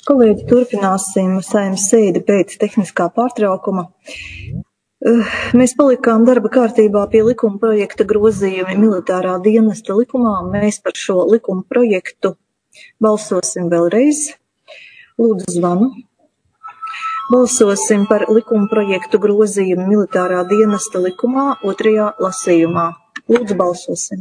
Kolēģi, turpināsim Saeimas sēdi pēc tehniskā pārtraukuma. Mēs palikām darba kārtībā pie likuma projekta grozījumi militārā dienesta likumā. Mēs par šo likuma projektu balsosim vēlreiz. Lūdzu zvanu. Balsosim par likuma projektu grozījumu militārā dienesta likumā otrajā lasījumā. Lūdzu balsosim.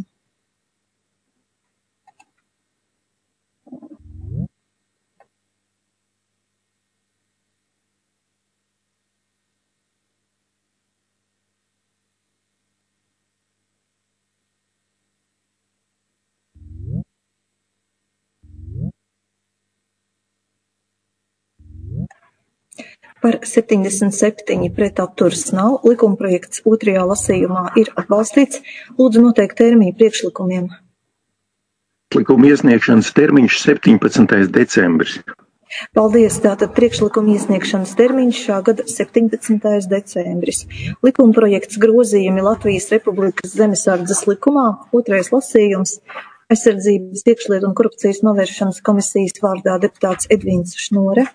Par 77 pret atturas nav. Likumprojekts otrajā lasījumā ir atbalstīts. Lūdzu noteikt termiņu priekšlikumiem. Likuma iesniegšanas termiņš 17. decembris. Paldies, tātad priekšlikuma iesniegšanas termiņš šā gada 17. decembris. Likumprojekts grozījumi Latvijas Republikas zemesardzes likumā, otrais lasījums, Aizsardzības, iekšlietu un korupcijas novēršanas komisijas vārdā deputāts Edvīns Šnore.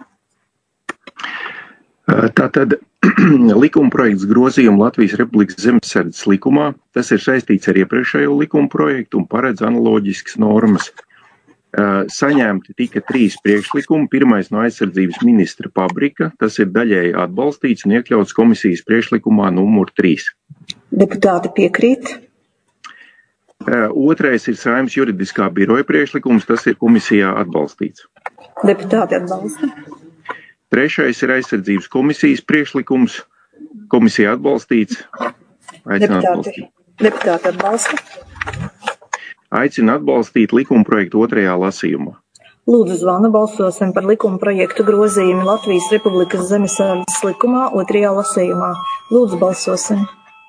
Tātad likumprojekts grozījumu Latvijas Republikas zemesardzes likumā, tas ir saistīts ar iepriekšējo likumprojektu un paredz analoģiskas normas. Saņemti tika 3 priekšlikumi. Pirmais no aizsardzības ministra Pabrika, tas ir daļēji atbalstīts un iekļauts komisijas priekšlikumā numur 3. Deputāti piekrīt. Otrais ir Saeimas juridiskā biroja priekšlikums, tas ir komisijā atbalstīts. Deputāti atbalsta. Trešais ir aizsardzības komisijas priekšlikums, komisija atbalstīts. Deputāti atbalsta. Aicina atbalstīt likumprojektu otrajā lasījumā. Lūdzu zvanu, balsosim par likumprojektu grozījumu Latvijas Republikas zemesardzes likumā otrajā lasījumā. Lūdzu balsosim.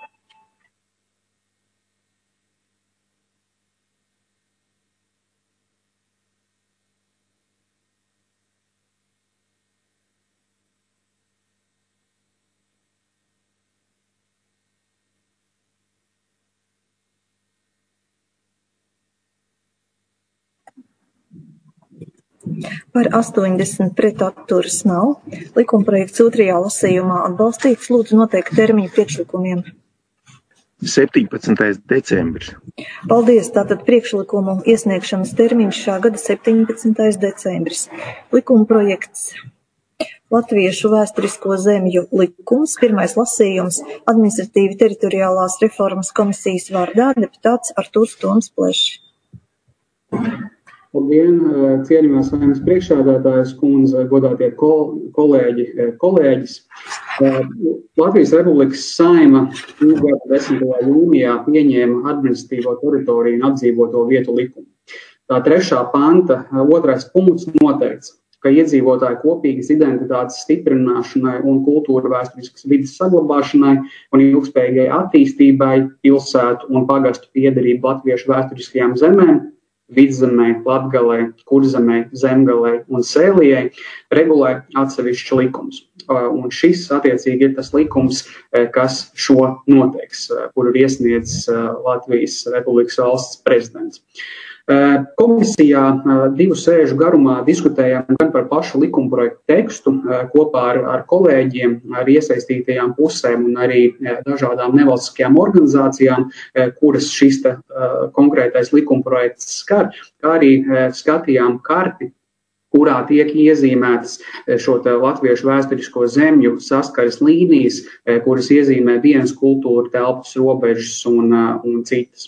Par 80 pret atturas nav. Likumprojekts otrajā lasījumā atbalstīts. Lūdzu noteikt termiņu priekšlikumiem. 17. decembris. Paldies, tātad priekšlikumu iesniegšanas termiņš šā gada 17. decembris. Likumprojekts Latviešu vēsturisko zemju likums, pirmais lasījums, administratīvi teritoriālās reformas komisijas vārdā, deputāts Artūrs Toms Plešs. Labdien, cienījumās Saeimas priekšsēdētājas kundze, godātie kolēģis. Latvijas Republikas Saeima 10. jūnijā pieņēma administratīvo teritoriju un apdzīvoto vietu likumu. Tā 3. panta 2. punkts noteikts, ka iedzīvotāju kopīgas identitātes stiprināšanai un kultūra vēsturiskas vides saglabāšanai un ilgspējīgai attīstībai pilsētu un pagastu piederību latviešu vēsturiskajām zemēm, Vidzemē, Latgalē, Kurzemē, Zemgalē un Sēlijai regulē atsevišķs likums. Un šis attiecīgi ir tas likums, kas šo noteiks, kuru ir iesniedzis Latvijas Republikas valsts prezidents. Komisijā 2 sēžu garumā diskutējām gan par pašu likumprojektu tekstu kopā ar kolēģiem, ar iesaistītajām pusēm un arī dažādām nevalstiskajām organizācijām, kuras šis konkrētais likumprojekts skar, kā arī skatījām karti, kurā tiek iezīmētas šo latviešu vēsturisko zemju saskares līnijas, kuras iezīmē dienas kultūra, telpas robežas un citas.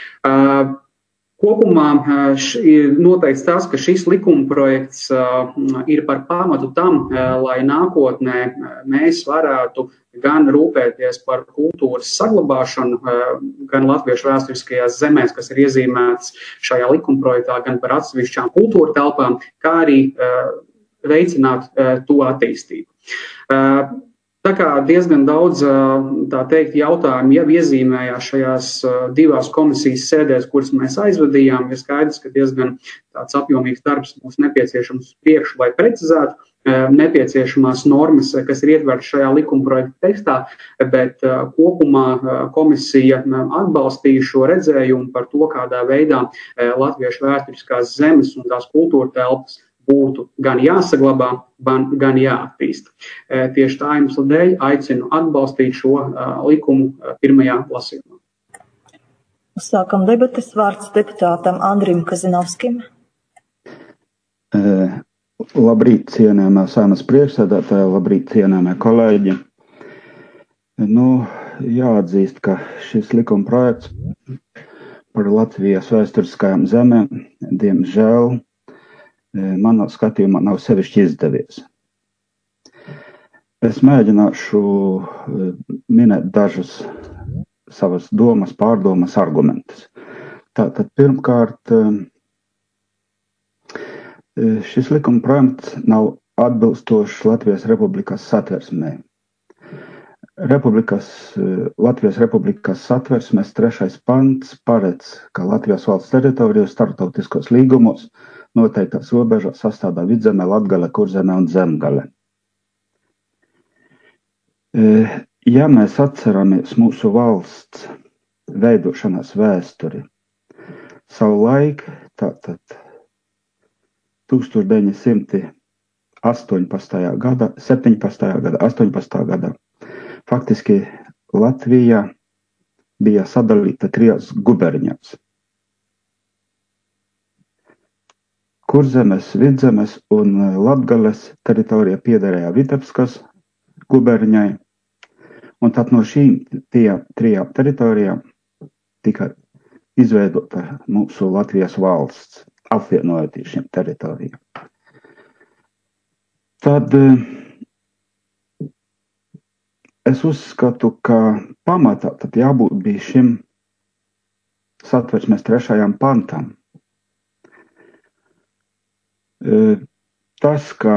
Kopumā ir noteikts tas, ka šis likumprojekts ir par pamatu tam, lai nākotnē mēs varētu gan rūpēties par kultūras saglabāšanu, gan latviešu vēsturiskajās zemēs, kas ir iezīmētas šajā likumprojektā, gan par atsevišķām kultūra telpām, kā arī veicināt to attīstību. Tā kā diezgan daudz, tā teikt, jautājumu jau iezīmējās šajās 2 komisijas sēdēs, kuras mēs aizvadījām, ir skaidrs, ka diezgan tāds apjomīgs darbs būs nepieciešams priekšu, lai precizētu nepieciešamās normas, kas ir ietvertas šajā likumprojekta tekstā, bet kopumā komisija atbalstīja šo redzējumu par to, kādā veidā latviešu vēsturiskās zemes un tās kultūra telpas būtu gan jāsaglabā, gan jāattīst. Tieši tā iemesla dēļ aicinu atbalstīt šo likumu pirmajā lasījumā. Uzsākam debates. Vārds deputātam Andrim Kazinovskim. Labrīt, cienējamā Saeimas priekšsēdētāja, labrīt, cienējamie kolēģi. Jāatzīst, ka šis likuma projekts par Latvijas vēsturiskajām zemēm, diemžēl, manā skatījumā nav sevišķi izdevies. Es mēģināšu minēt dažus savas domas, pārdomas, argumentus. Tātad pirmkārt, šis likuma projekts nav atbilstošs Latvijas Republikas satversmē. Latvijas Republikas satversmes 3. pants paredz, ka Latvijas valsts teritoriju starptautiskos līgumos noteiktās robežās sastāvdā Vidzeme, Latgale, Kurzeme un Zemgale. Ja mēs atceramies mūsu valsts veidošanās vēsturi, savu laiku, tātad 1918. gadā, faktiski Latvija bija sadalīta 3 guberņās. Kurzemes, Vidzemes un Latgales teritorija piederēja Vitebskas guberņai, un tad no šīm 3 teritorijām tika izveidota mūsu Latvijas valsts, apvienojoties šīm teritorijām. Tad es uzskatu, ka pamatā tad jābūt bija šim satversmes 3. pantam. Tas, ka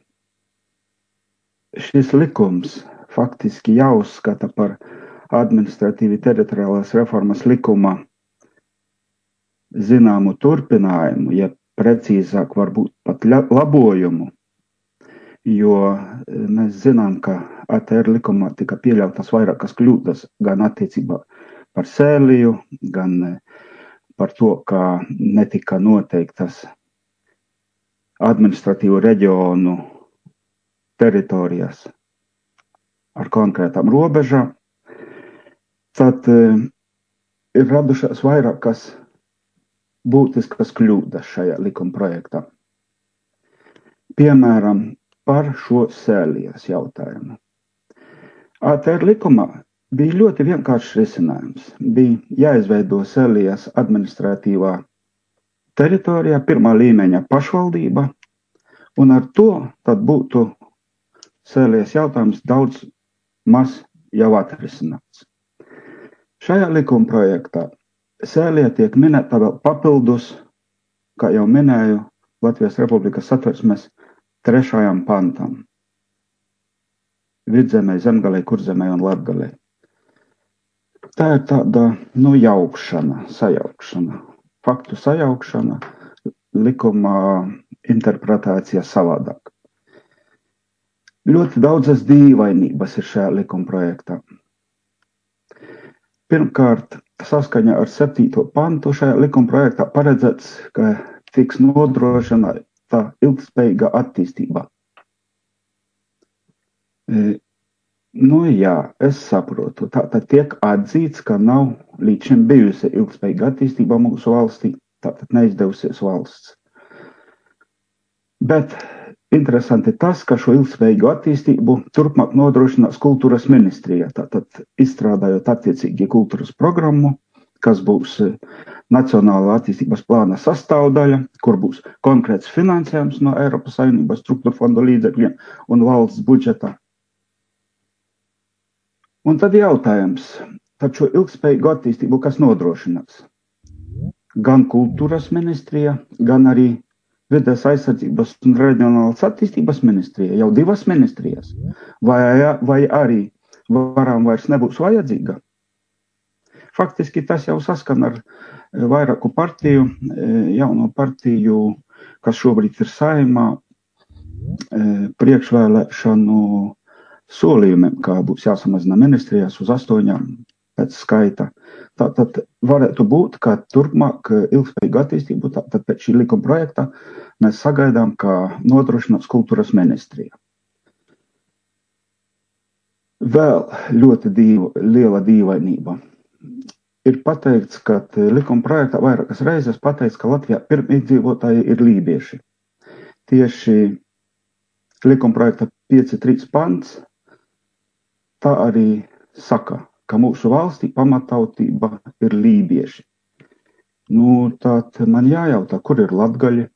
šis likums faktiski jāuzskata par administratīvi teritoriālās reformas likuma zināmu turpinājumu, ja precīzāk varbūt pat labojumu, jo mēs zinām, ka ATR likumā tika pieļautas vairākas kļūdas gan attiecībā par Sēliju, gan par to, ka netika noteiktas administratīvu reģionu teritorijas ar konkrētām robežām. Tad ir radušās vairākas būtiskas kļūdas šajā likuma projektā. Piemēram, par šo Sēlijas jautājumu. ATR likumā bija ļoti vienkāršs risinājums. Bija jāizveido Sēlijas administratīvā teritorijā, 1. līmeņa pašvaldība, un ar to tad būtu Sēlijas jautājums daudz maz jau atrisināts. Šajā likuma projektā Sēlija tiek minēta vēl papildus, kā jau minēju, Latvijas Republikas satversmes 3. pantam. Vidzemē, Zemgalē, Kurzemē un Latgalē. Tā ir tāda, sajaukšana, faktu sajaukšana, likuma interpretācija savādāk. Ļoti daudzas dīvainības ir šajā likuma projektā. Pirmkārt, saskaņā ar 7. pantu šajā likuma projektā paredzēts, ka tiks nodrošināta ilgspējīga attīstība. Es saprotu, tātad tiek atzīts, ka nav līdz šim bijusi ilgspējīga attīstība mūsu valstī, tātad neizdevusies valsts. Bet interesanti tas, ka šo ilgspējīgu attīstību turpmāk nodrošinās kultūras ministrija, tātad izstrādājot attiecīgi kultūras programmu, kas būs Nacionālā attīstības plāna sastāvdaļa, kur būs konkrēts finansējums no Eiropas Savienības struktūra fondu līdzekļiem un valsts budžeta. Un tad jautājums, tad šo ilgspējīgu attīstību kas nodrošinās? Gan kultūras ministrija, gan arī Vides aizsardzības un reģionālas attīstības ministrija, jau 2 ministrijas, vai arī varam vairs nebūs vajadzīga. Faktiski tas jau saskan ar vairāku partiju, jauno partiju, kas šobrīd ir Saeimā, priekšvēlēšanu solījumiem, kā būs jāsamazina ministrijas uz 8 pēc skaita. Tātad varētu būt, ka turpmāk ilgspējīgu attīstību, tātad pēc šī likuma projekta mēs sagaidām, kā nodrošinās kultūras ministrija. Vēl ļoti liela dīvainība. Ir pateikts, ka likuma projektā vairākas reizes pateikts, ka Latvijā pirmīdzīvotāji ir lībieši. Tieši likuma projekta 5.3 pants tā arī saka, ka mūsu valstī pamatautība ir lībieši. Nu, tad man jājautā, kur ir latgaļi?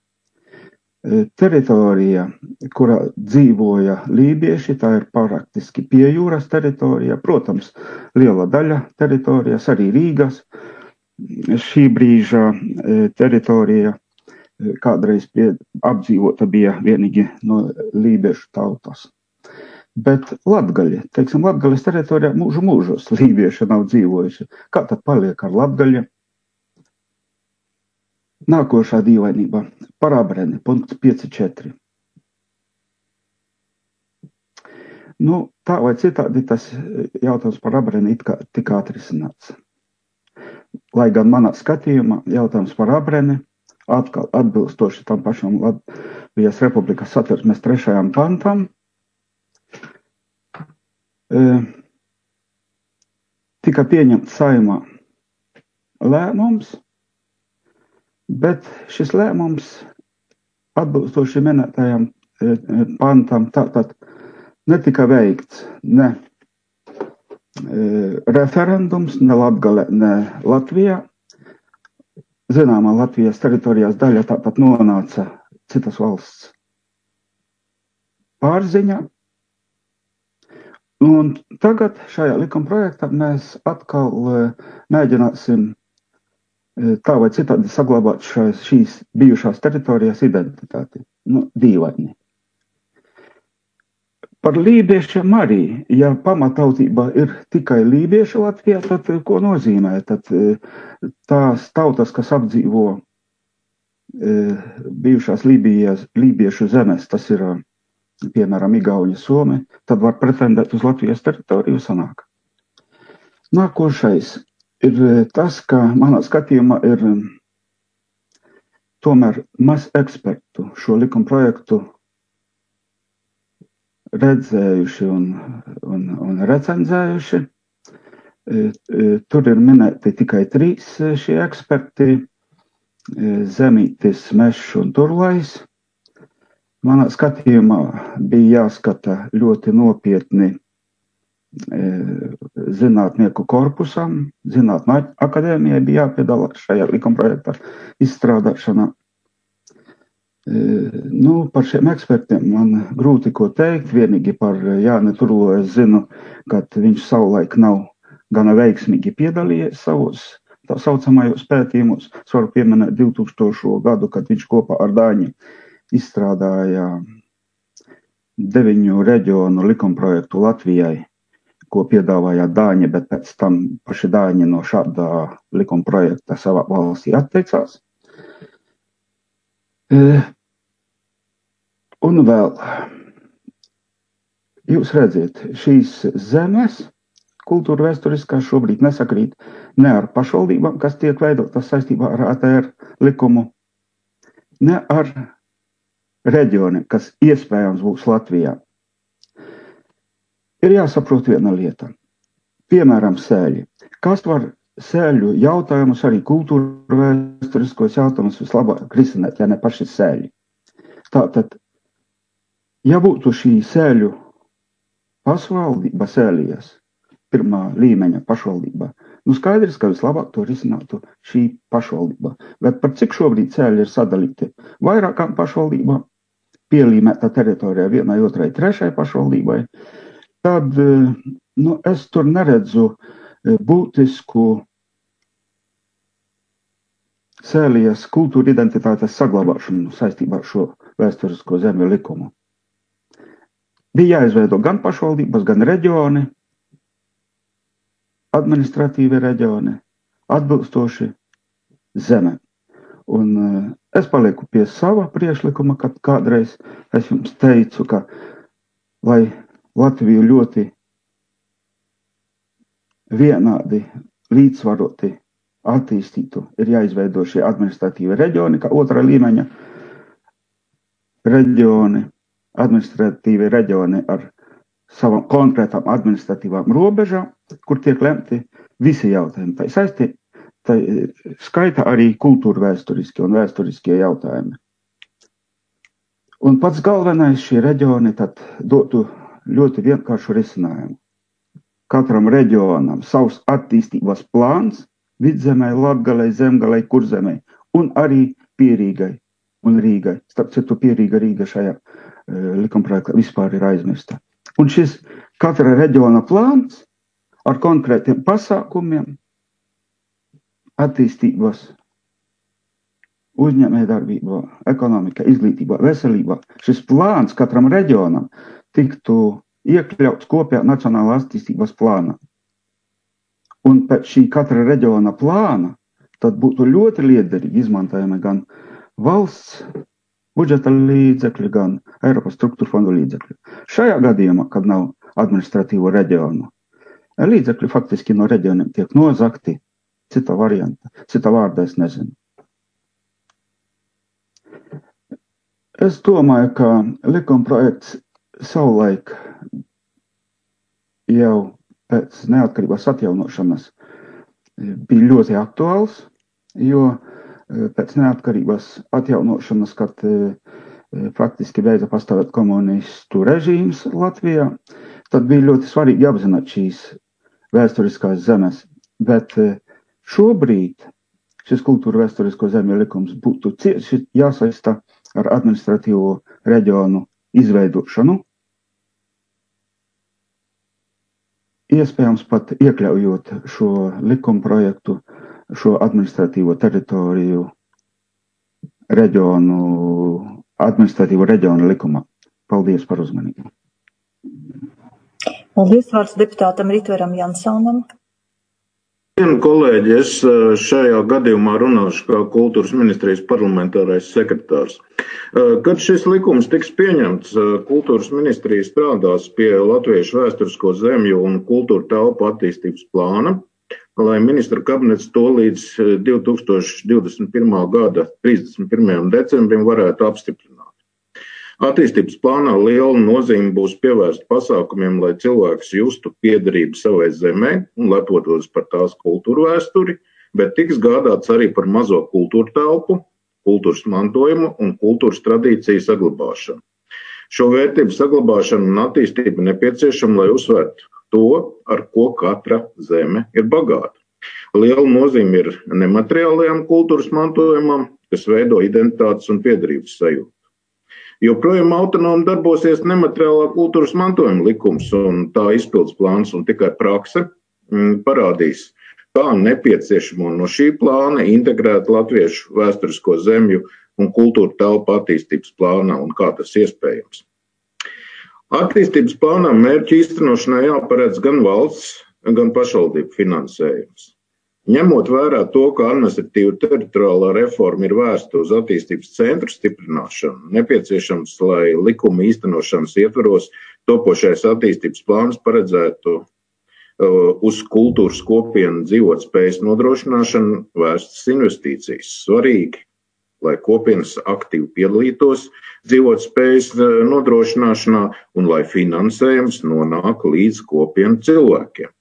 Teritorija, kurā dzīvoja lībieši, tā ir praktiski pie jūras teritorija. Protams, liela daļa teritorijas, arī Rīgas. Šī brīža teritorija kādreiz apdzīvota bija vienīgi no lībiešu tautas. Bet latgaļi, teiksim, Latgaļas teritorijā mūžos lībieši nav dzīvojuši. Kā tad paliek ar latgaļi? Nākošā dīvainība par Abreni, punkts 5.4. Nu, tā vai citādi tas jautājums par Abreni tika atrisināts. Lai gan manā skatījumā jautājums par Abreni atkal atbilstoši tam pašam Latvijas Republikas Satversmes 3. pantam tika pieņemts Saeimā lēmums, bet šis lēmums atbilstoši minētajam pantam tātad netika veikts ne referendums, ne Latgale, ne Latvijā. Zināmā Latvijas teritorijās daļa tātad nonāca citas valsts pārziņā. Un tagad šajā likuma projektā mēs atkal mēģināsim tā vai citādi saglabāt šīs bijušās teritorijas identitāti. Nu, dīvaini. Par lībiešiem arī, ja pamatautība ir tikai lībieši Latvijā, tad ko nozīmē? Tad tās tautas, kas apdzīvo bijušās lībiešu zemes, tas ir, piemēram, Igauņi, Somi, tad var pretendēt uz Latvijas teritoriju sanāk. Nākošais ir tas, ka manā skatījumā ir tomēr maz ekspertu šo likuma projektu redzējuši un recenzējuši. Tur ir minēti tikai 3 šie eksperti - Zemītis, Mešs un Turlais. Manā skatījumā bija jāskata ļoti nopietni zinātnieku korpusam, Zinātņu akadēmijai bija jāpiedalās šajā likuma projekta izstrādāšanā. Nu, par šiem ekspertiem man grūti ko teikt, vienīgi par Jāni Turlo es zinu, ka viņš savulaik nav gana veiksmīgi piedalījies savos tā saucamajos pētījumos. Es varu pieminēt 2000. gadu, kad viņš kopā ar Dāņu izstrādāja 9 reģionu likuma projektu Latvijai, ko piedāvāja Dāņi, bet pēc tam paši Dāņi no šādā likuma projekta savā valstī atteicās. Un vēl, jūs redziet, šīs zemes kultūra vēsturiskā šobrīd nesakrīt ne ar pašvaldībām, kas tiek veidotas saistībā ar ATR likumu, ne ar reģioniem, kas iespējams būs Latvijā. Ir jāsaprot viena lieta. Piemēram, sēļi. Kas var sēļu jautājumus, arī kultūra vēsturiskos jautājumus vislabāk risināt, ja ne paši sēļi? Tātad, ja būtu šī sēļu pašvaldība sēļijas, pirmā līmeņa pašvaldība, nu skaidrs, ka vislabāk to risinātu šī pašvaldība. Bet par cik šobrīd sēļi ir sadalīti vairākām pašvaldībām, pielīmēta teritorijā vienai, otrai, trešai pašvaldībai, tad es tur neredzu būtisku sēlijas kultūra identitātes saglabāšanu saistībā ar šo vēsturisko zemju likumu. Bija jāizveido gan pašvaldības, gan reģioni, administratīvi reģioni, atbilstoši zeme. Un es palieku pie sava priekšlikuma, kad kādreiz es jums teicu, ka lai Latviju ļoti vienādi līdzsvaroti attīstītu, ir jāizveido šie administratīvi reģioni, kā otrā līmeņa reģioni, administratīvi reģioni ar savām konkrētām administratīvām robežām, kur tiek lemti visi jautājumi. Tā skaita arī kultūra vēsturiskie un vēsturiskie jautājumi. Un pats galvenais šie reģioni tad dotu ļoti vienkāršu risinājumu. Katram reģionam savs attīstības plāns Vidzemē, Latgalei, Zemgalei, Kurzemei un arī Pierīgai un Rīgai. Starp citu, Pierīga Rīga šajā likumprojektā vispār ir aizmirsta. Un šis katra reģiona plāns ar konkrētiem pasākumiem attīstības, uzņēmējdarbībā, ekonomikā, izglītībā, veselībā. Šis plāns katram reģionam tiktu iekļauts kopējā nacionālā attīstības plānā. Un pēc šī katra reģiona plāna tad būtu ļoti liederīgi izmantojami gan valsts budžeta līdzekļi, gan Eiropas struktūra fondu līdzekļi. Šajā gadījumā, kad nav administratīvo reģionu, līdzekļi faktiski no reģioniem tiek nozakti. Cita varianta, cita vārda es nezinu. Es domāju, ka likumprojekts savulaik jau pēc neatkarības atjaunošanas bija ļoti aktuāls, jo pēc neatkarības atjaunošanas, kad faktiski beidza pastāvēt komunistu režīms Latvijā, tad bija ļoti svarīgi apzināt šīs vēsturiskās zemes, bet šobrīd šis kultūra vēsturisko zemju likums būtu cieši jāsaista ar administratīvo reģionu izveidošanu, iespējams pat iekļaujot šo likumprojektu, šo administratīvo teritoriju reģionu, administratīvo reģionu likumā. Paldies par uzmanību. Paldies, vārds deputātam Ritveram Jansonam. Kolēģi, es šajā gadījumā runāšu kā kultūras ministrijas parlamentārais sekretārs. Kad šis likums tiks pieņemts, kultūras ministrija strādās pie latviešu vēsturisko zemju un kultūra telpu attīstības plāna, lai ministru kabinets to līdz 2021. gada 31. decembrim varētu apstiprināt. Attīstības plānā liela nozīme būs pievērsta pasākumiem, lai cilvēks justu piederību savai zemē un lepotos par tās kultūru vēsturi, bet tiks gādāts arī par mazo kultūra telpu, kultūras mantojumu un kultūras tradīciju saglabāšanu. Šo vērtību saglabāšanu un attīstību nepieciešama, lai uzsvērtu to, ar ko katra zeme ir bagāta. Liela nozīme ir nemateriālajām kultūras mantojumam, kas veido identitātes un piederības sajūtu. Joprojām autonomi darbosies nemateriālā kultūras mantojuma likums un tā izpildes plāns, un tikai prakse parādīs, kā nepieciešamo no šī plāna integrēt latviešu vēsturisko zemju un kultūra telpu attīstības plānā un kā tas iespējams. Attīstības plānā mērķu īstenošanai jāparedz gan valsts, gan pašvaldību finansējums. Ņemot vērā to, ka administratīva teritoriālā reforma ir vērsta uz attīstības centru stiprināšanu, nepieciešams, lai likuma īstenošanas ietvaros topošais attīstības plāns paredzētu uz kultūras kopienu dzīvotspējas nodrošināšanu vērstas investīcijas. Svarīgi, lai kopienas aktīvi piedalītos dzīvotspējas nodrošināšanā un lai finansējums nonāk līdz kopienu cilvēkiem.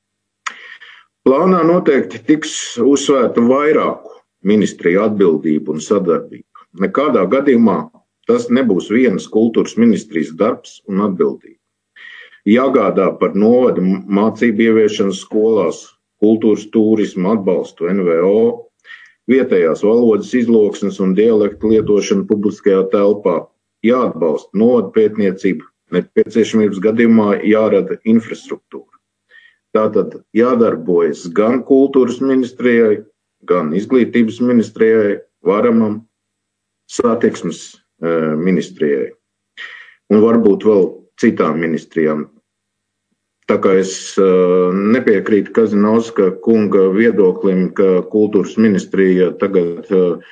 Plānā noteikti tiks uzsvērta vairāku ministriju atbildību un sadarbību. Nekādā gadījumā tas nebūs vienas kultūras ministrijas darbs un atbildība. Jāgādā par novada mācību ieviešanu skolās, kultūras turismu atbalstu NVO, vietējās valodas izloksnes un dialektu lietošanu publiskajā telpā, jāatbalsta novada pētniecība, nepieciešamības gadījumā jārada infrastruktūra. Tātad jādarbojas gan kultūras ministrijai, gan izglītības ministrijai, varamam, satiksmes ministrijai un varbūt vēl citām ministrijām. Tā kā es nepiekrītu Kazinovska kunga viedoklim, ka kultūras ministrija tagad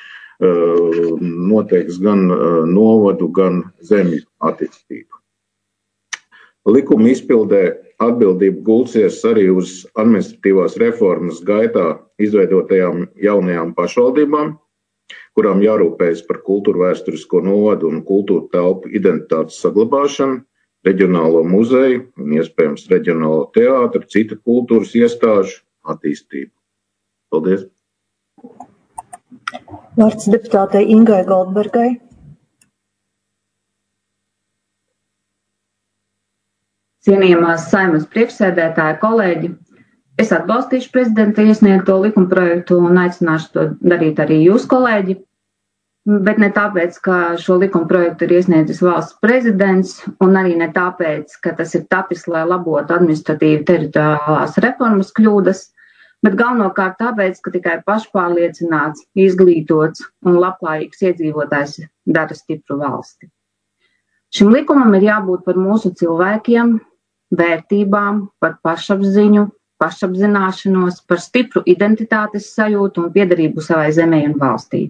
noteiks gan novadu, gan zemju attīstību. Likuma izpildē atbildība gulsies arī uz administratīvās reformas gaitā izveidotajām jaunajām pašvaldībām, kurām jārūpējas par kultūra vēsturisko novadu un kultūra telpu identitātes saglabāšanu, reģionālo muzeju un iespējams reģionālo teātru, citu kultūras iestāžu attīstību. Paldies! Vārds deputātei Ingai Goldbergai. Cienījamās Saeimas priekšsēdētāja, kolēģi, es atbalstīšu prezidenta iesniegto likumprojektu un aicināšu to darīt arī jūs, kolēģi, bet ne tāpēc, ka šo likumprojektu ir iesniedzis valsts prezidents un arī ne tāpēc, ka tas ir tapis, lai labotu administratīvi teritoriālās reformas kļūdas, bet galvenokārt tāpēc, ka tikai pašpārliecināts, izglītots un labklājīgs iedzīvotājs dara stipru valsti. Šim likumam ir jābūt par mūsu cilvēkiem, vērtībām, par pašapziņu, pašapzināšanos, par stipru identitātes sajūtu un piederību savai zemē un valstī.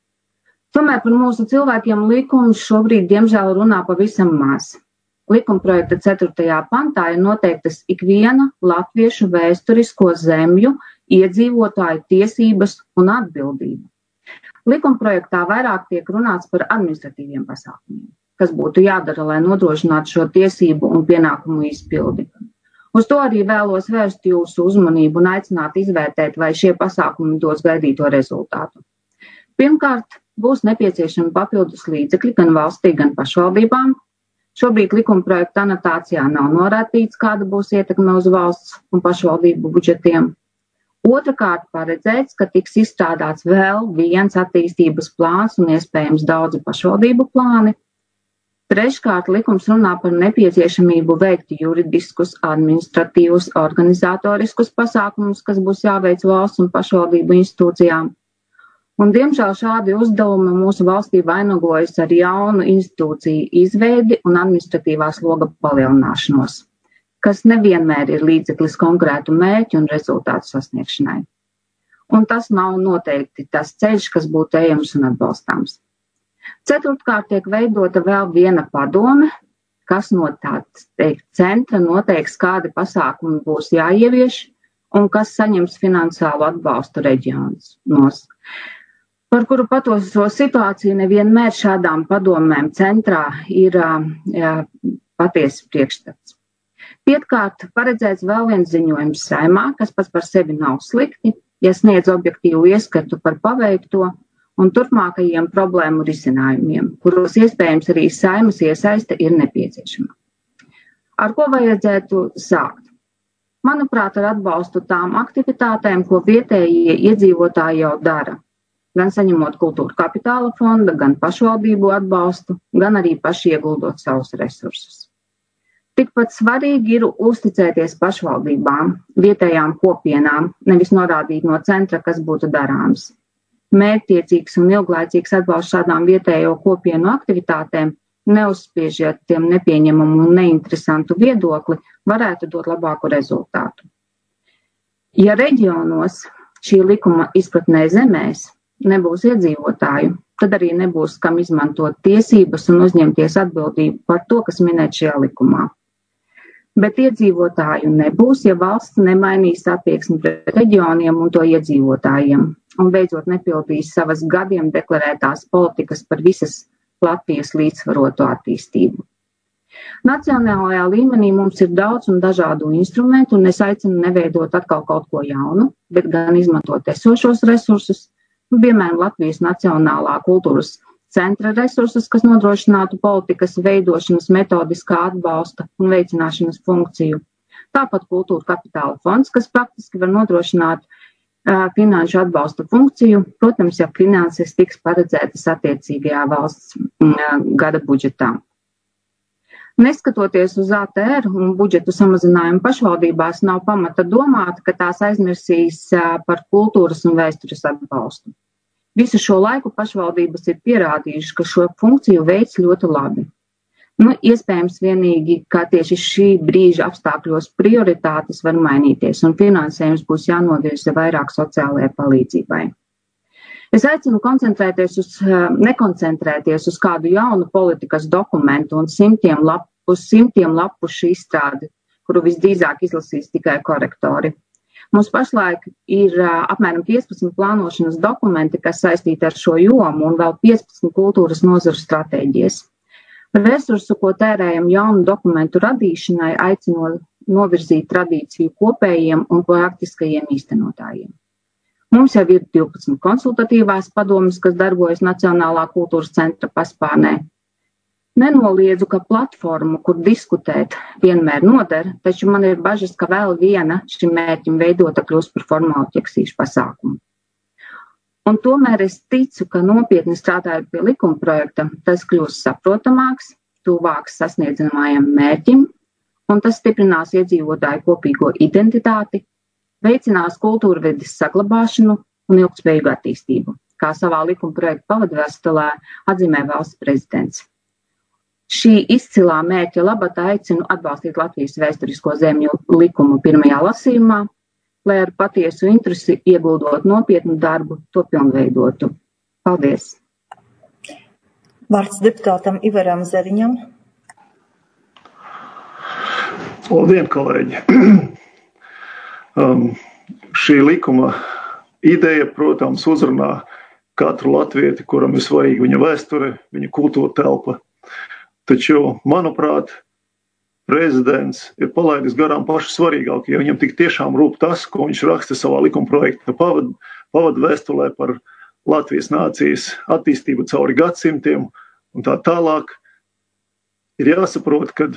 Tomēr par mūsu cilvēkiem likums šobrīd, diemžēl, runā pavisam maz. Likumprojekta 4. pantā ir noteiktas ikviena latviešu vēsturisko zemju iedzīvotāju tiesības un atbildība. Likumprojektā vairāk tiek runāts par administratīviem pasākumiem, kas būtu jādara, lai nodrošinātu šo tiesību un pienākumu izpildi. Uz to arī vēlos vērst jūsu uzmanību un aicināt izvērtēt, vai šie pasākumi dos gaidīto rezultātu. Pirmkārt, būs nepieciešami papildus līdzekļi gan valstī, gan pašvaldībām. Šobrīd likumprojekta anotācijā nav norādīts, kāda būs ietekme uz valsts un pašvaldību budžetiem. Otrakārt, paredzēts, ka tiks izstrādāts vēl viens attīstības plāns un iespējams daudzi pašvaldību plāni. Treškārt, likums runā par nepieciešamību veikt juridiskus, administratīvus, organizatoriskus pasākumus, kas būs jāveic valsts un pašvaldību institūcijām. Un, diemžēl, šādi uzdevumi mūsu valstī vainagojas ar jaunu institūciju izveidi un administratīvā sloga palielināšanos, kas nevienmēr ir līdzeklis konkrētu mērķu un rezultātu sasniegšanai. Un tas nav noteikti tas ceļš, kas būtu ejams un atbalstāms. Ceturtkārt, tiek veidota vēl viena padome, kas no tāds centra noteiks, kādi pasākumi būs jāievieš un kas saņems finansiālu atbalstu reģionos, par kuru patoso situāciju nevienmēr šādām padomēm centrā ir patiesi priekšstats. Piektkārt, paredzēts vēl viens ziņojums Saeimā, kas pats par sevi nav slikti, ja sniedz objektīvu ieskatu par paveikto un turpmākajiem problēmu risinājumiem, kuros iespējams arī Saeimas iesaiste ir nepieciešama. Ar ko vajadzētu sākt? Manuprāt, ar atbalstu tām aktivitātēm, ko vietējie iedzīvotāji jau dara, gan saņemot kultūra kapitāla fonda, gan pašvaldību atbalstu, gan arī paši ieguldot savus resursus. Tikpat svarīgi ir uzticēties pašvaldībām, vietējām kopienām, nevis norādīt no centra, kas būtu darāms. Mērķtiecīgs un ilglaicīgs atbalsts šādām vietējo kopienu aktivitātēm, neuzspiežot tiem nepieņemamu un neinteresantu viedokli, varētu dot labāku rezultātu. Ja reģionos šī likuma izpratnē zemēs nebūs iedzīvotāju, tad arī nebūs kam izmantot tiesības un uzņemties atbildību par to, kas minēt šajā likumā. Bet iedzīvotāju nebūs, ja valsts nemainīs attieksmi pret reģioniem un to iedzīvotājiem, un beidzot nepildīs savas gadiem deklarētās politikas par visas Latvijas līdzsvarotu attīstību. Nacionālajā līmenī mums ir daudz un dažādu instrumentu, un es aicinu neveidot atkal kaut ko jaunu, bet gan izmantot esošos resursus, piemēram, Latvijas Nacionālā kultūras centra resursus, kas nodrošinātu politikas veidošanas metodiskā atbalsta un veicināšanas funkciju. Tāpat kultūra kapitāla fonds, kas praktiski var nodrošināt finanšu atbalsta funkciju, protams, ja finanses tiks paredzētas attiecīgajā valsts gada budžetā. Neskatoties uz ATR un budžetu samazinājumu pašvaldībās, nav pamata domāt, ka tās aizmirsīs par kultūras un vēstures atbalstu. Visu šo laiku pašvaldības ir pierādījušas, ka šo funkciju veids ļoti labi. Iespējams vienīgi, ka tieši šī brīža apstākļos prioritātes var mainīties un finansējums būs jānovirza vairāk sociālajai palīdzībai. Es aicinu nekoncentrēties uz kādu jaunu politikas dokumentu un simtiem lapušu izstrādi, kuru visdrīzāk izlasīs tikai korektori. Mums pašlaik ir apmēram 15 plānošanas dokumenti, kas saistīti ar šo jomu, un vēl 15 kultūras nozaru stratēģijas. Resursu, ko tērējam jaunu dokumentu radīšanai, aicinot novirzīt tradīciju kopējiem un praktiskajiem īstenotājiem. Mums jau ir 12 konsultatīvās padomes, kas darbojas Nacionālā kultūras centra paspārnē. Nenoliedzu, ka platformu, kur diskutēt, vienmēr noder, taču man ir bažas, ka vēl viena šim mērķim veidota kļūst par formālu ķeksīšu pasākumu. Un tomēr es ticu, ka nopietni strādājot pie likuma projekta, tas kļūst saprotamāks, tuvāks sasniedzamajam mērķim, un tas stiprinās iedzīvotāju kopīgo identitāti, veicinās kultūrvides saglabāšanu un ilgtspējīgu attīstību, kā savā likuma projekta pavadvēstulē atzīmē valsts prezidents. Šī izcilā mērķa labad aicinu atbalstīt Latvijas vēsturisko zemju likumu pirmajā lasījumā, lai ar patiesu interesi ieguldot nopietnu darbu, to pilnveidotu. Paldies! Vārds deputātam Ivaram Zeriņam. Labdien, kolēģi! Šī likuma ideja, protams, uzrunā katru latvieti, kuram ir svarīga viņa vēsture, viņa kultūra telpa. Taču, manuprāt, prezidents ir palaidis garām pašu svarīgāko, ja viņam tik tiešām rūp tas, ko viņš raksta savā likuma projekta pavadvēstulē par Latvijas nācijas attīstību cauri gadsimtiem un tā tālāk. Ir jāsaprot, ka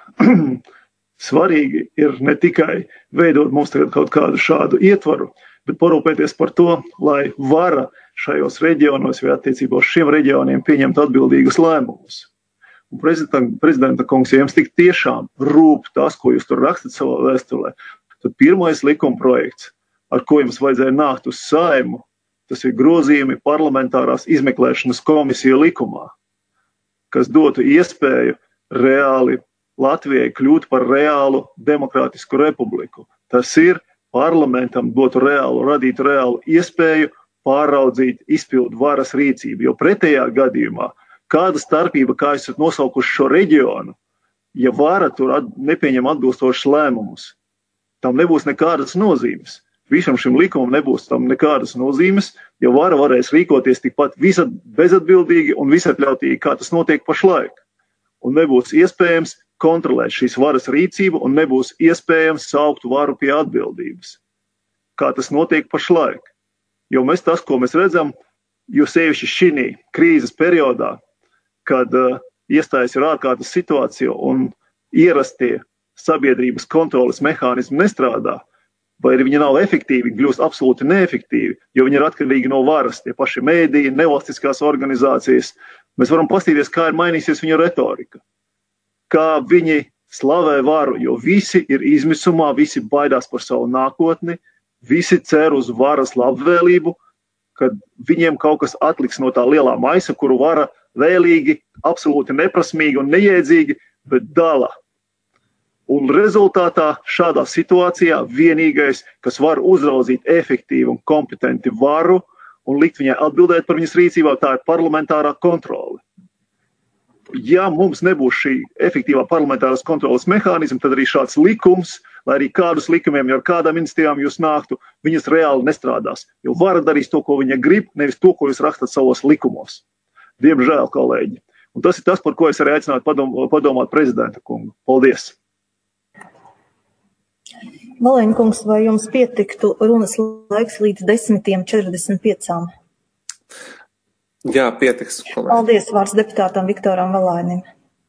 svarīgi ir ne tikai veidot mums tagad kaut kādu šādu ietvaru, bet parūpēties par to, lai vara šajos reģionos vai attiecībā uz šiem reģioniem pieņemt atbildīgus lēmumus. Un prezidenta kungs, ja jums tik tiešām rūp tas, ko jūs tur rakstat savā vēstulē, tad pirmais likuma projekts, ar ko jums vajadzēja nākt uz Saimu, tas ir grozījumi parlamentārās izmeklēšanas komisija likumā, kas dotu iespēju reāli Latvijai kļūt par reālu demokrātisku republiku. Tas ir parlamentam radīt reālu iespēju pāraudzīt izpildu varas rīcību, jo pretējā gadījumā kāda starpība, kā esat nosaukuši šo reģionu, ja vara tur nepieņem atbilstošus lēmumus, tam nebūs nekādas nozīmes. Visam šim likumam nebūs tam nekādas nozīmes, jo vara varēs rīkoties tikpat bezatbildīgi un visatļautīgi, kā tas notiek pašlaik. Un nebūs iespējams kontrolēt šīs varas rīcību un nebūs iespējams saukt varu pie atbildības, kā tas notiek pašlaik. Jo tas, ko mēs redzam, jo sevišķi šī krīzes periodā, kad iestājas ir ārkārtas situācija un ierastie sabiedrības kontroles mehānismi nestrādā, vai viņi nav efektīvi, kļūst absolūti neefektīvi, jo viņi ir atkarīgi no varas, tie paši mēdīji, nevalstiskās organizācijas. Mēs varam paskatīties, kā ir mainīsies viņu retorika, kā viņi slavē varu, jo visi ir izmisumā, visi baidās par savu nākotni, visi cer uz varas labvēlību, kad viņiem kaut kas atliks no tā lielā maisa, kuru vara vēlīgi, absolūti neprasmīgi un nejēdzīgi, bet dala. Un rezultātā šādā situācijā vienīgais, kas var uzraudzīt efektīvu un kompetenti varu un likt viņai atbildēt par viņas rīcībā, tā ir parlamentārā kontrole. Ja mums nebūs šī efektīvā parlamentārās kontroles mehānisma, tad arī šāds likums, lai arī kādus likumiem, ja ar kādām iniciatīvām jūs nāktu, viņas reāli nestrādās. Jo vara darīs to, ko viņa grib, nevis to, ko jūs rakstat savos likumos. Diemžēl, kolēģi. Un tas ir tas, par ko es arī aicinātu padomāt prezidenta kungu. Paldies! Valēņa kungs, vai jums pietiktu runas laiks līdz 10:45? Jā, pietiks. Kolēģi. Paldies, vārds deputātam Viktoram Valēnim.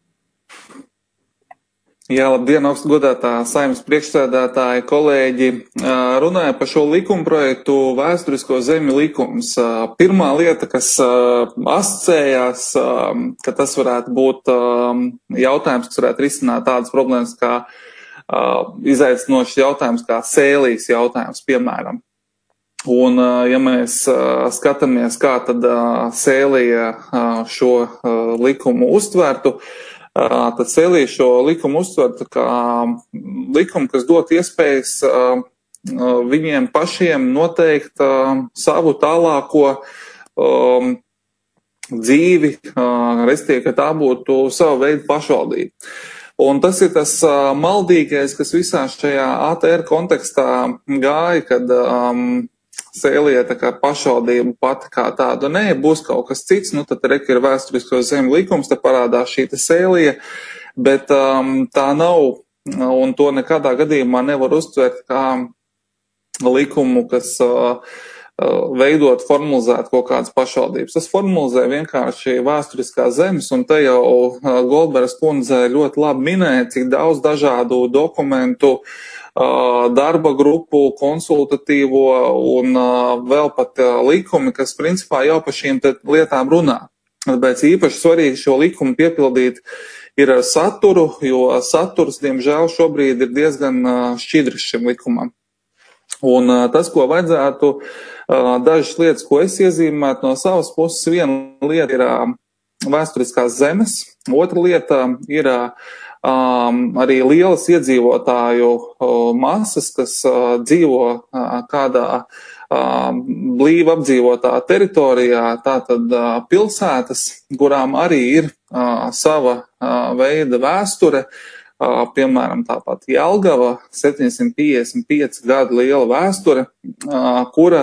Jā, labdien, augstgodātā Saeimas priekšsēdētāji, kolēģi. Runāja par šo likuma projektu vēsturisko zemju likums. Pirmā lieta, kas asociējās, ka tas varētu būt jautājums, kas varētu risināt tādas problēmas kā izaicinošs jautājums kā sēlijas jautājums, piemēram. Un, ja mēs skatāmies, kā tad sēlija šo likumu uztvertu, tad sēlija šo likumu uztvertu kā likumu, kas dot iespējas viņiem pašiem noteikt savu tālāko dzīvi, respektīvi, ka tā būtu sava veida pašvaldība. Un tas ir tas maldīgais, kas visā šajā ATR kontekstā gāja, kad sēlija tā kā pašvaldība pati kā tāda, nē, būs kaut kas cits, nu tad rek ir vēsturisko zemju likums, te parādās šī te sēlija, bet tā nav, un to nekādā gadījumā nevar uztvert kā likumu, kas veidot, formalizēt kaut kādas pašvaldības. Tas formalizē vienkārši vēsturiskās zemes, un te jau Goldbergas kundze ļoti labi minēja, cik daudz dažādu dokumentu, darba grupu, konsultatīvo un vēl pat likumi, kas principā jau par šīm lietām runā. Tāpēc īpaši svarīgi šo likumu piepildīt ir ar saturu, jo saturs, diemžēl, šobrīd ir diezgan šķidrs šim likumam. Un tas, ko vajadzētu, dažas lietas, ko es iezīmētu no savas puses, viena lieta ir vēsturiskās zemes, otra lieta ir arī lielas iedzīvotāju masas, kas dzīvo kādā blīvi apdzīvotā teritorijā, tātad pilsētas, kurām arī ir sava veida vēsture. Piemēram, tāpat Jelgava, 755 gadu liela vēsture, kura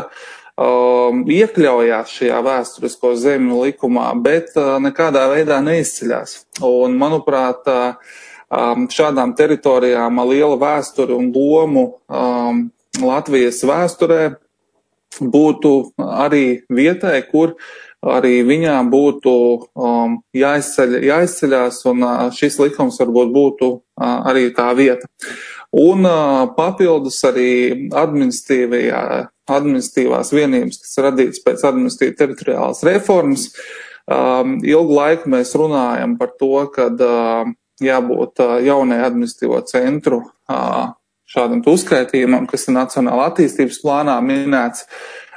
iekļaujās šajā vēsturisko zemju likumā, bet nekādā veidā neizceļās. Un, manuprāt, šādām teritorijām ar lielu vēsturi un lomu Latvijas vēsturē būtu arī vietai, kur arī viņām būtu jāizceļās, un šis likums varbūt būtu arī tā vieta. Un papildus arī administratīvās vienības, kas radītas pēc administratīvas teritoriālas reformas. Ilgu laiku mēs runājam par to, kad jābūt jaunai administratīvo centru šādam uzskaitījumam, kas ir Nacionāla attīstības plānā minēts.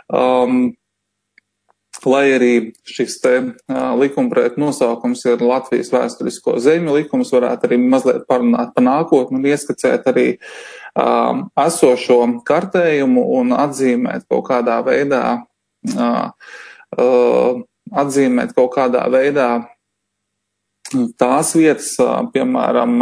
Lai arī šis te likumprojekta nosaukums ir Latvijas vēsturisko zemju likums, varētu arī mazliet parunāt par nākotni un ieskicēt arī esošo kartējumu un atzīmēt kaut kādā veidā tās vietas, piemēram,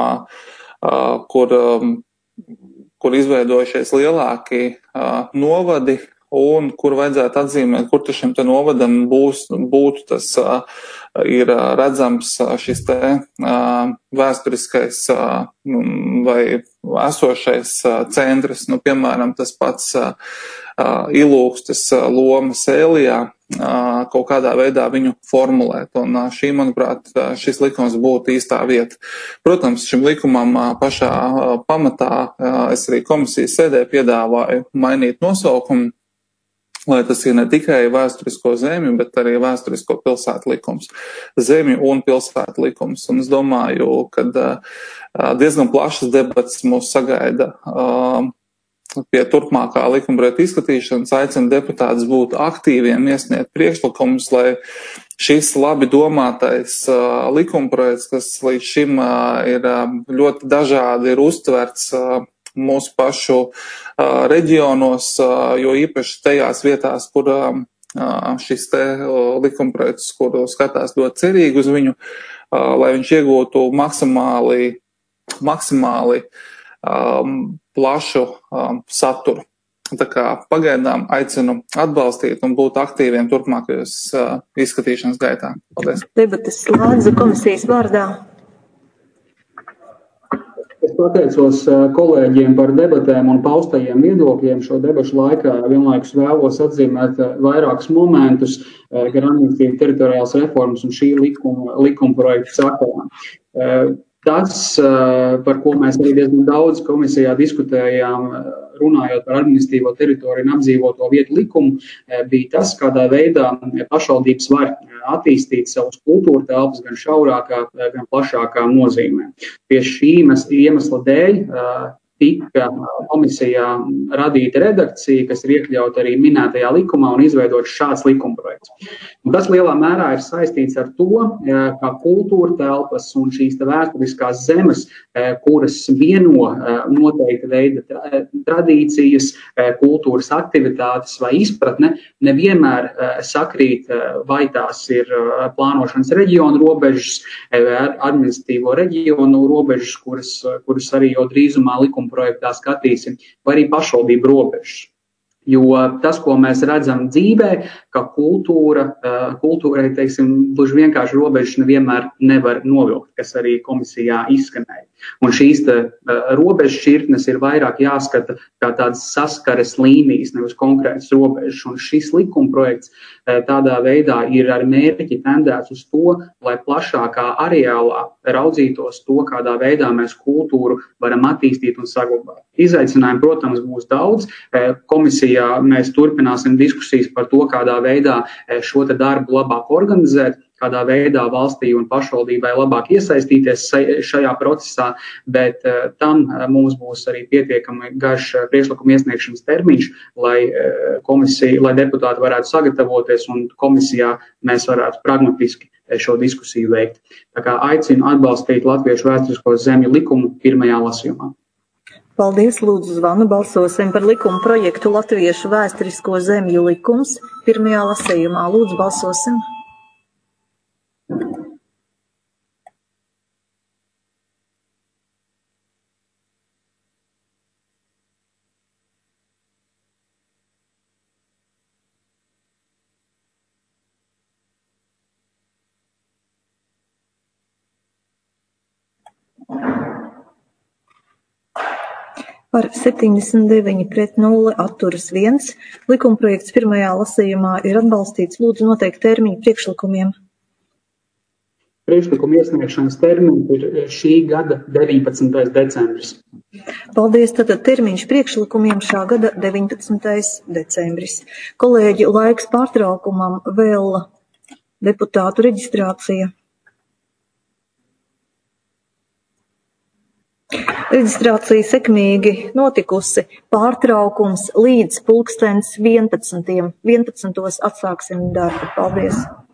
kur izveidojušies lielāki novadi, un kur vajadzētu atzīmēt, kur šim te novadam būtu tas ir redzams šis te vēsturiskais vai esošais centrs, nu, piemēram, tas pats Ilūkstes loma Sēlijā, kaut kādā veidā viņu formulēt. Un šī, manuprāt, šis likums būtu īstā vieta. Protams, šim likumam pašā pamatā es arī komisijas sēdē piedāvāju mainīt nosaukumu, lai tas ir ne tikai vēsturisko zemju, bet arī vēsturisko pilsētu likums. Zemju un pilsētu likums. Un es domāju, ka diezgan plašas debatas mūs sagaida pie turpmākā likumprojekta izskatīšanas. Aicinu deputātus būt aktīviem, iesniegt priekšlikumus, lai šis labi domātais likumprojekts, kas līdz šim ir ļoti dažādi, ir uztverts mūsu pašu reģionos, jo īpaši tajās vietās, kur šis te likumprojekts, kuru skatās ļoti cerīgi uz viņu, lai viņš iegūtu maksimāli plašu saturu. Tā kā pagaidām aicinu atbalstīt un būt aktīviem turpmākajos izskatīšanas gaitā. Paldies. Debates slēdza komisijas vārdā. Es pateicos kolēģiem par debatēm un paustajiem viedokļiem šo debašu laikā. Vienlaikus vēlos atzīmēt vairākus momentus gan administratīvas teritoriālas reformas un šī likuma projekta sakarā. Tas, par ko mēs arī diezgan daudz komisijā diskutējām, runājot par administratīvo teritoriju un apdzīvoto vietu likumu, bija tas, kādā veidā pašvaldības var attīstīt savus kultūra telpas gan šaurākā, gan plašākā nozīmē. Pie šī iemesla dēļ tika komisijā radīta redakcija, kas ir iekļauta arī minētajā likumā un izveidot šāds likumprojekts. Un tas lielā mērā ir saistīts ar to, ka kultūra telpas un šīs vēsturiskās zemes, kuras vieno noteikta veida tradīcijas, kultūras aktivitātes vai izpratne, nevienmēr sakrīt, vai tās ir plānošanas reģionu robežas, administratīvo reģionu robežas, kuras arī jau drīzumā likumprojektā skatīsim, vai arī pašvaldību robežas. Jo tas, ko mēs redzam dzīvē, ka kultūrai, teiksim, gluži vienkārši robežas nevienmēr nevar novilkt, kas arī komisijā izskanēja. Un šīs robežas šķirtnes ir vairāk jāskata kā tādas saskares līnijas, nevis konkrētas robežas. Un šis likumprojekts tādā veidā ir ar mērķi tendēts uz to, lai plašākā areālā raudzītos to, kādā veidā mēs kultūru varam attīstīt un saglabāt. Izaicinājumi, protams, būs daudz. Komisijā mēs turpināsim diskusijas par to, kādā veidā šo te darbu labāk organizēt, kādā veidā valstī un pašvaldībai labāk iesaistīties šajā procesā, bet tam mums būs arī pietiekami garš priekšlikuma iesniegšanas termiņš, lai deputāti varētu sagatavoties un komisijā mēs varētu pragmatiski šo diskusiju veikt. Tā kā aicinu atbalstīt Latviešu vēsturisko zemju likumu pirmajā lasījumā. Paldies, lūdzu, zvanu balsosim par likuma projektu Latviešu vēsturisko zemju likums pirmajā lasījumā. Lūdzu, balsosim. Par 79-0 atturas 1. Likumprojekts pirmajā lasījumā ir atbalstīts. Lūdzu noteikt termiņu priekšlikumiem. Priekšlikuma iesniegšanas termiņš ir šī gada 19. decembris. Paldies, tātad termiņš priekšlikumiem šā gada 19. decembris. Kolēģi, laiks pārtraukumam, vēl deputātu reģistrācija. Reģistrācija sekmīgi notikusi, pārtraukums līdz 11. 11. atsāksim darbu. Paldies!